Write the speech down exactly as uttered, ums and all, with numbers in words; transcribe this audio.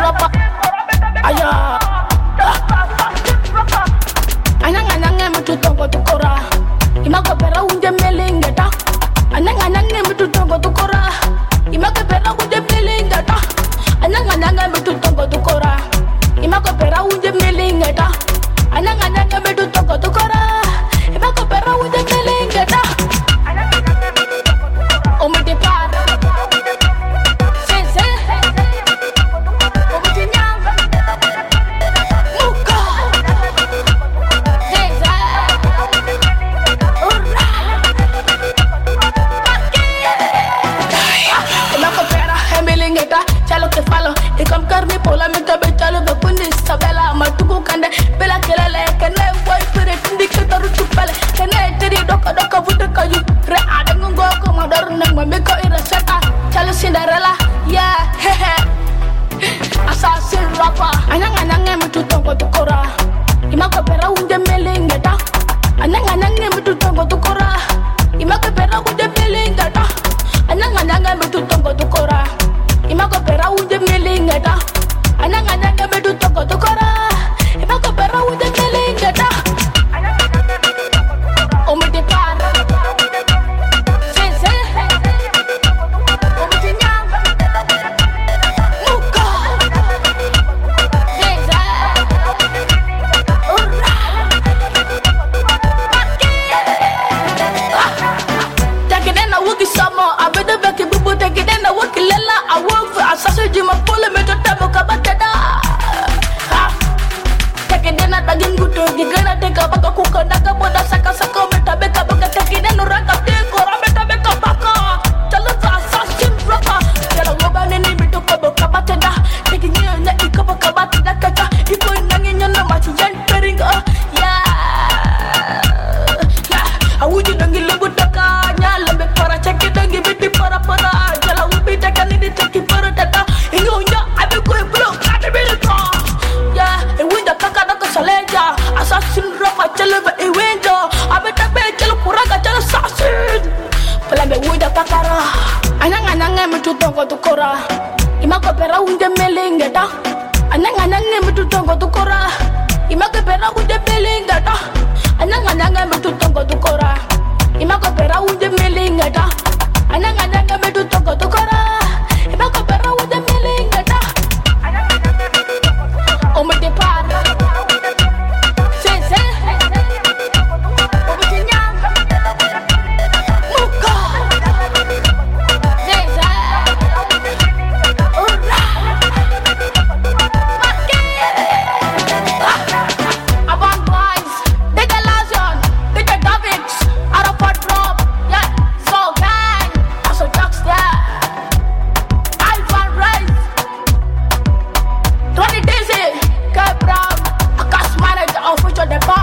rapper. Aya. Anang anang em tu tongo tu kora. Imako pera unde melingeta. Anang anang em tu tongo tu kora. Imako pera unde melingeta. Anang anang em tu tongo tu kora. Imako pera unde melingeta. Anang anang em tu tongo tu kora. Imako pera unde melingeta. O me te par. Se se. O me te nyang. Muka. Se se. Urra. Imako pera melingeta. Chalo que falo. Y comme carne pola me tabe chalo de pundi sabela matuku kande bela kelele kene boy pere tindi ketaru tupale kene tiri doka doka vuta kayu re ada ngongo ko madar nang mambe ko ira seta chalo Cinderella yeah hehe assassin rapper anang anang em tu tongo tu kora imako pera unde melingeta anang anang em tu tongo tu kora imako pera unde melingeta anang anang em tu tongo tu kora imako pera unde melingeta anang anang em tu tongo tu kora imako pera unde melingeta o me te par se se o me te nyang muka se se urra take it in a wookie summer I better back it bubu take it in a wookie lela I work for assassin jima pole me to tabo kabateda take it in a daging guto gigana take a baka kuka naga boda saka saka meta beka baka take it in a raka take or meta beka baka tell us assassin rapper tell a woman ni bitu kabo kabateda take it in a ikaba kabateda kaka iko nangi nyana machi yan peringa yeah I would you dangi lebu taka nyala be para check it dangi biti para para jala ubi taka ni take it para tata ingo nya abe ko bro kade be ko yeah e winda kaka daka saleja assassin rapper chelebe e winda abe tabe chelo kuraga chelo assassin pala be winda pakara anang anang em tu tongo tu kora imako pera unde melingeta anang anang em tu tongo tu kora imako pera unde melingeta anang anang em tu tongo tu kora imako pera unde melingeta anang anang em tu tongo tu kora imako pera unde melingeta o me te par se se o me te nyang muka se se urra Avant boys they the Lazion they the Davids Arafat Rob yeah so gang also jokes there Ivan Rice Tony Dizzy K Brown Akas manager of which of the bar